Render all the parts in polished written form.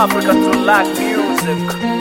Africa to like music.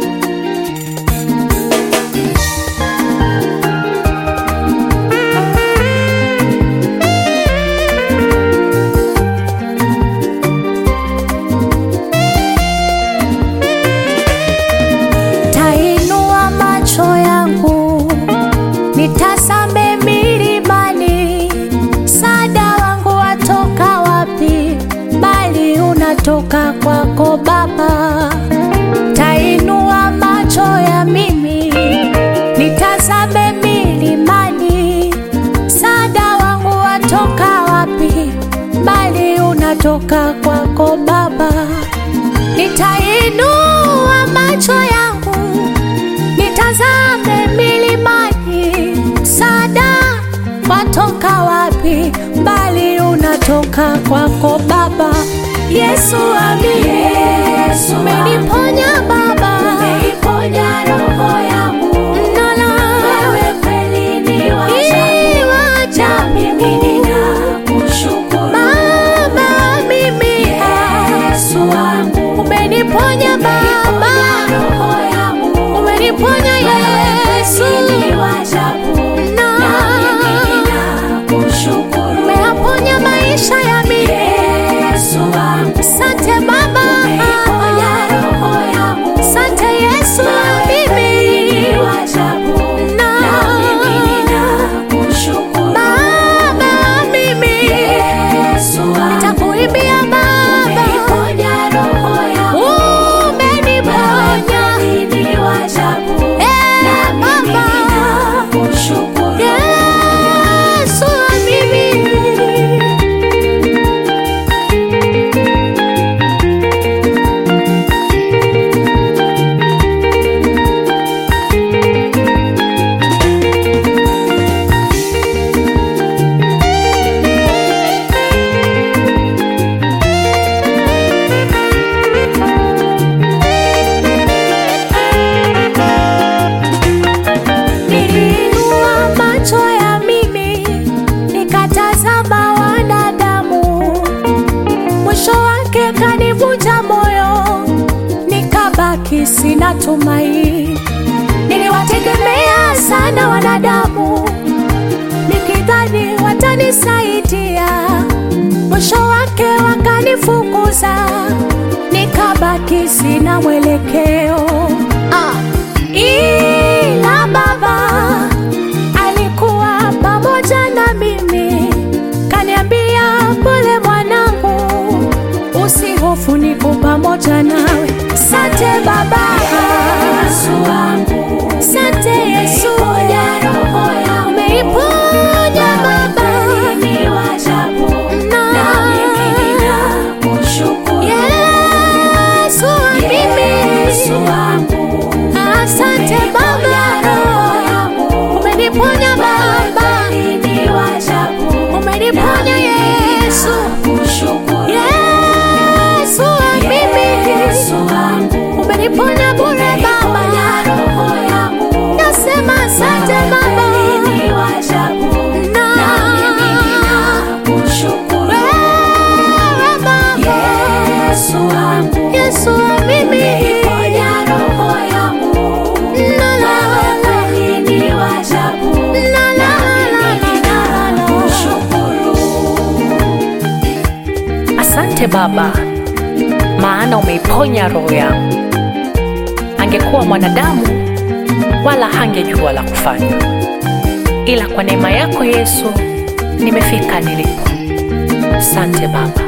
Nitazame milimani, msaada wangu watoka wapi? Bali unatoka kwako Baba. Tainua macho ya mimi, nitazame milimani, msaada wangu watoka wapi? Bali unatoka kwako Baba. Nitainua macho yangu, nitazame milimani, msaada watoka wapi? Bali unatoka kwako Baba. Yesu amini, Yesu umeniponya Baba, umeniponya roho yangu. Wewe kweli ni wa ajabu, mimi ninakushukuru Baba. Mimi Yesu wangu umeniponya Baba, roho yangu umeniponya Yesu, ni wa ajabu na mimi ninakushukuru. Umeyaponya maisha ya mimi Yesu wangu. Asante Baba, umeniponya roho yangu. Asante Yesu wa mimi, ni wa ajabu na mimi ninakushukuru Baba. Mimi Yesu wangu nitakuimbia Baba, umeniponya roho yangu. Umeniponya, ni wa ajabu na mimi ninakushukuru Yesu wa mimi. Niliinua macho ya mimi, nikatazama wanadamu, mwisho wake kanivunja moyo, nikabaki sina tumaini. Niliwategemea sana wanadamu, nikidhani watanisaidia, mwisho wake wakanifukuza, nikabaki sina mwelekeo. Ila Baba alikuwa pamoja na mimi, kaniambia pole mwanangu, usihofu, niko pamoja nawe. Asante Baba Yesu wangu, asante Yesu, umeniponya roho yangu. Umeniponya Baba, ni wa ajabu na mimi ninakushukuru Yesu wa mimi, Yesu wangu. Asante Baba, umeniponya Baba, ni wa ajabu, umeniponya Yesu, Yesu wa mimi, Yesu wangu umeniponya bure Baba, nasema asante Baba, ni wa ajabu na mimi ninakushukuru wewe Baba, Yesu wangu, Yesu wa mimi, umeniponya roho yangu. Asante Baba, maana umeiponya roho yangu. Angekuwa mwanadamu wala hangejua la kufanya, ila kwa neema yako Yesu nimefika nilipo. Asante Baba.